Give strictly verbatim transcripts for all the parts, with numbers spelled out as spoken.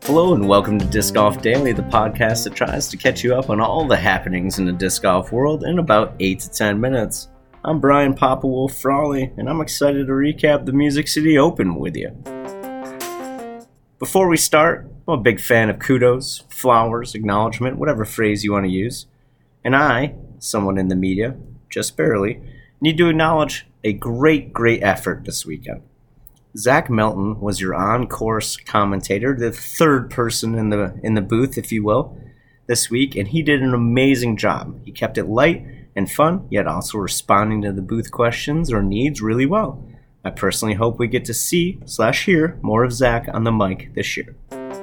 Hello and welcome to Disc Golf Daily, the podcast that tries to catch you up on all the happenings in the disc golf world in about eight to ten minutes. I'm Brian Papa Wolf Frawley, and I'm excited to recap the Music City Open with you. Before we start, I'm a big fan of kudos, flowers, acknowledgement, whatever phrase you want to use. And I, someone in the media, just barely, need to acknowledge a great, great effort this weekend. Zach Melton was your on-course commentator, the third person in the in the booth, if you will, this week, and he did an amazing job. He kept it light and fun, yet also responding to the booth questions or needs really well. I personally hope we get to see slash hear more of Zach on the mic this year.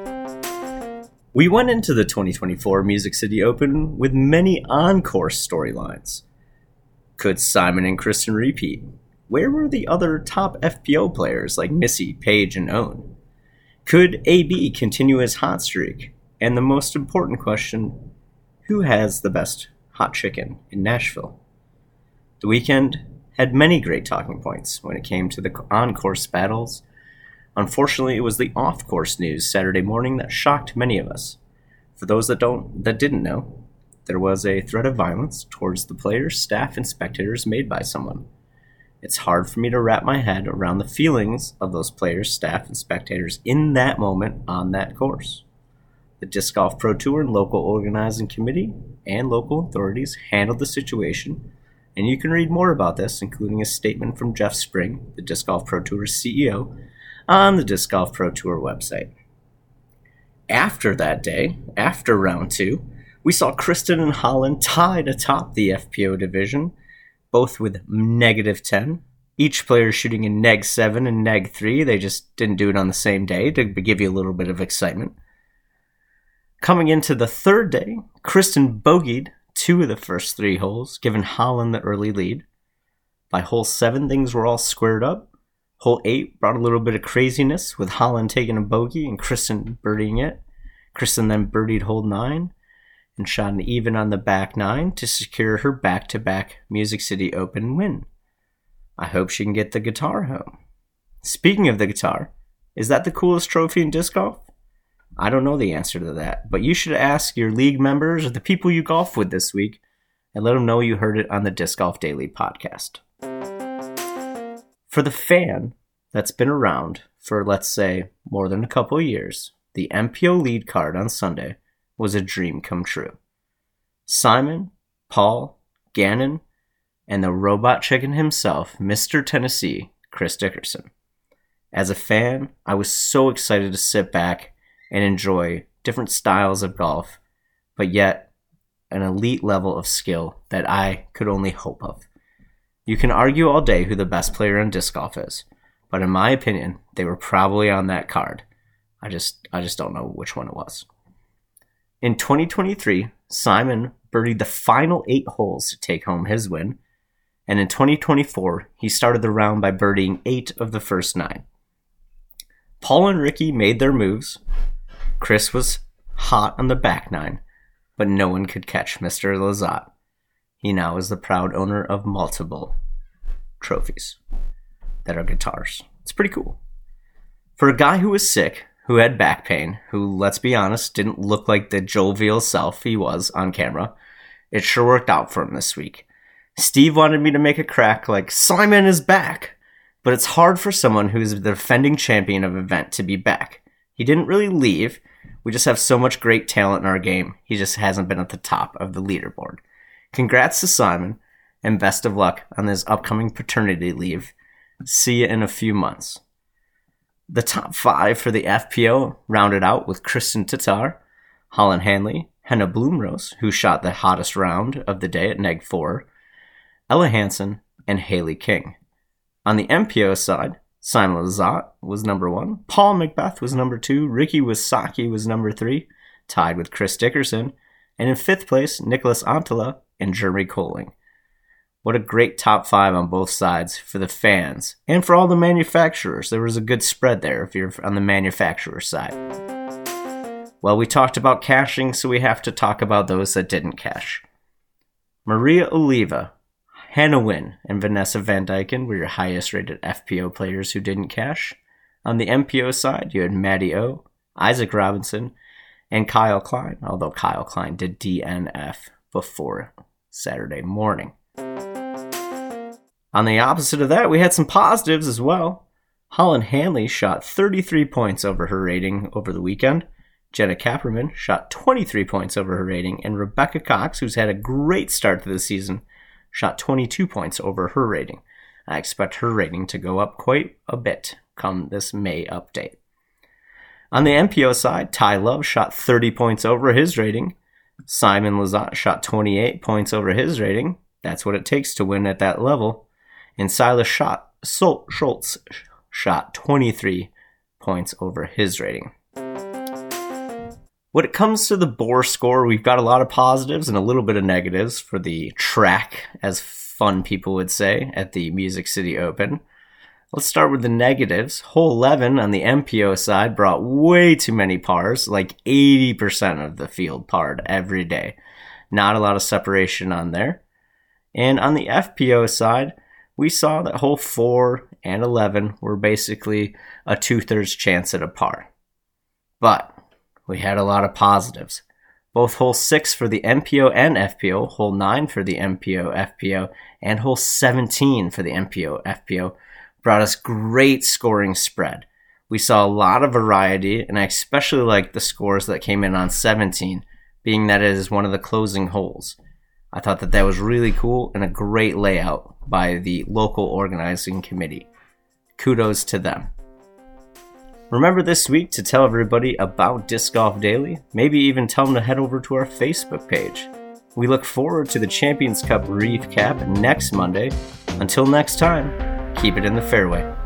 We went into the twenty twenty-four Music City Open with many on-course storylines. Could Simon and Kristen repeat? Where were the other top F P O players like Missy, Paige, and Owen? Could A B continue his hot streak? And the most important question, who has the best hot chicken in Nashville? The weekend had many great talking points when it came to the on-course battles. Unfortunately, it was the off-course news Saturday morning that shocked many of us. For those that don't, that didn't know, there was a threat of violence towards the players, staff, and spectators made by someone. It's hard for me to wrap my head around the feelings of those players, staff, and spectators in that moment on that course. The Disc Golf Pro Tour and local organizing committee and local authorities handled the situation, and you can read more about this, including a statement from Jeff Spring, the Disc Golf Pro Tour's C E O, on the Disc Golf Pro Tour website. After that day, after round two, we saw Kristen and Holland tied atop the F P O division, both with negative ten. Each player shooting a neg seven and neg three. They just didn't do it on the same day to give you a little bit of excitement. Coming into the third day, Kristen bogeyed two of the first three holes, giving Holland the early lead. By hole seven, things were all squared up. Hole eight brought a little bit of craziness, with Holland taking a bogey and Kristen birdieing it. Kristen then birdied hole nine and shot an even on the back nine to secure her back-to-back Music City Open win. I hope she can get the guitar home. Speaking of the guitar, is that the coolest trophy in disc golf? I don't know the answer to that, but you should ask your league members or the people you golf with this week and let them know you heard it on the Disc Golf Daily podcast. For the fan that's been around for, let's say, more than a couple of years, the M P O lead card on Sunday was a dream come true. Simon, Paul, Gannon, and the robot chicken himself, Mister Tennessee, Chris Dickerson. As a fan, I was so excited to sit back and enjoy different styles of golf, but yet an elite level of skill that I could only hope of. You can argue all day who the best player in disc golf is, but in my opinion, they were probably on that card. I just, I just don't know which one it was. In twenty twenty-three, Simon birdied the final eight holes to take home his win, and in twenty twenty-four, he started the round by birdieing eight of the first nine. Paul and Ricky made their moves. Chris was hot on the back nine, but no one could catch Mister Lazat. He now is the proud owner of multiple trophies that are guitars. It's pretty cool. For a guy who was sick, who had back pain, who, let's be honest, didn't look like the jovial self he was on camera, it sure worked out for him this week. Steve wanted me to make a crack like, Simon is back! But it's hard for someone who's the defending champion of an event to be back. He didn't really leave. We just have so much great talent in our game, he just hasn't been at the top of the leaderboard. Congrats to Simon, and best of luck on his upcoming paternity leave. See you in a few months. The top five for the F P O rounded out with Kristen Tatar, Holland Hanley, Henna Blumrose, who shot the hottest round of the day at neg four, Ella Hansen, and Haley King. On the M P O side, Simon Lazat was number one, Paul Macbeth was number two, Ricky Wysocki was number three, tied with Chris Dickerson, and in fifth place, Nicholas Antala and Jeremy Colling. What a great top five on both sides for the fans and for all the manufacturers. There was a good spread there if you're on the manufacturer side. Well, we talked about cashing, so we have to talk about those that didn't cash. Maria Oliva, Hannah Wynn, and Vanessa Van Dyken were your highest rated F P O players who didn't cash. On the M P O side, you had Maddie O, Isaac Robinson, and Kyle Klein, although Kyle Klein did D N F before Saturday morning. On the opposite of that, we had some positives as well. Holland Hanley shot thirty-three points over her rating over the weekend. Jenna Kapperman shot twenty-three points over her rating. And Rebecca Cox, who's had a great start to the season, shot twenty-two points over her rating. I expect her rating to go up quite a bit come this May update. On the M P O side, Ty Love shot thirty points over his rating. Simon Lizotte shot twenty-eight points over his rating. That's what it takes to win at that level. And Silas shot, Sol- Schultz shot twenty-three points over his rating. When it comes to the Boar score, we've got a lot of positives and a little bit of negatives for the track, as fun people would say, at the Music City Open. Let's start with the negatives. Hole eleven on the M P O side brought way too many pars, like eighty percent of the field parred every day. Not a lot of separation on there. And on the F P O side, we saw that hole four and eleven were basically a two-thirds chance at a par. But we had a lot of positives. Both hole six for the M P O and F P O, hole nine for the M P O, F P O, and hole seventeen for the M P O, F P O brought us great scoring spread. We saw a lot of variety, and I especially liked the scores that came in on seventeen, being that it is one of the closing holes. I thought that that was really cool and a great layout by the local organizing committee. Kudos to them. Remember this week to tell everybody about Disc Golf Daily, maybe even tell them to head over to our Facebook page. We look forward to the Champions Cup recap next Monday. Until next time, keep it in the fairway.